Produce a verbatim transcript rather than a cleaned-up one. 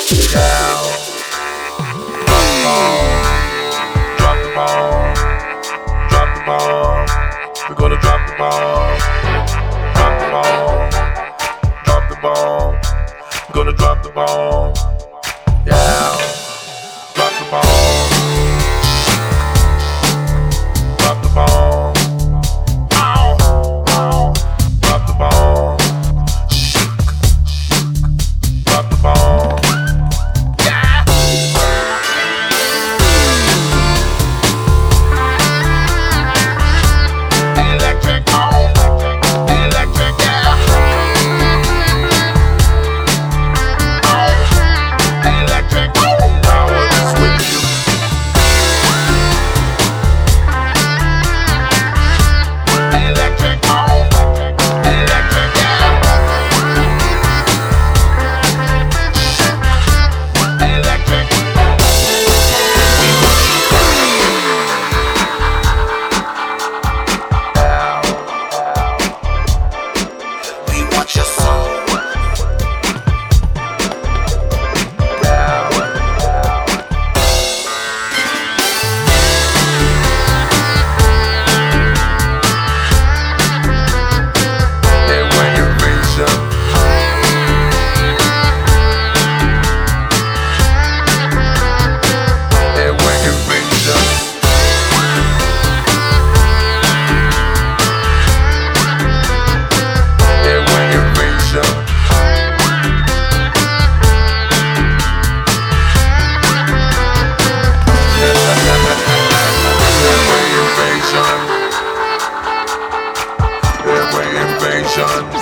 Drop the bomb, drop the bomb. We're gonna drop the bomb, drop the bomb, drop the bomb. We're gonna drop the bomb, yeah. Drop the bomb, drop the bomb. Ow, ow. Drop the bomb, shook, drop the bomb, yeah. Electric on, electric, yeah. On, electric on. Power is with you. Electric on, electric, yeah. Electric. We want your soul. And when you reach up, and when you reach up, and when you reach up, and when you reach up, and when you reach up.